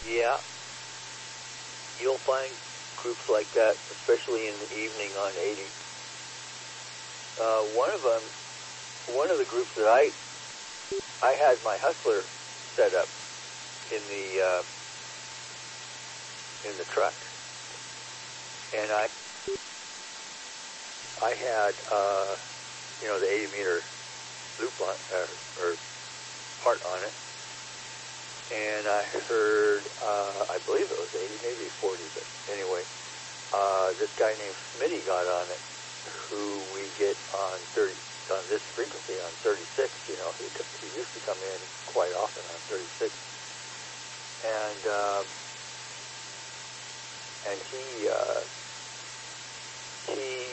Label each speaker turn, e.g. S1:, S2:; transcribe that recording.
S1: Yeah, you'll find groups like that, especially in the evening on 80. One of the groups that I had my Hustler set up in the truck, and I had the 80 meter loop on or part on it, and I heard I believe it was 80, maybe 40, but anyway, this guy named Smitty got on it, who we get on 30 on this frequency on 36. He used to come in quite often on 36, and he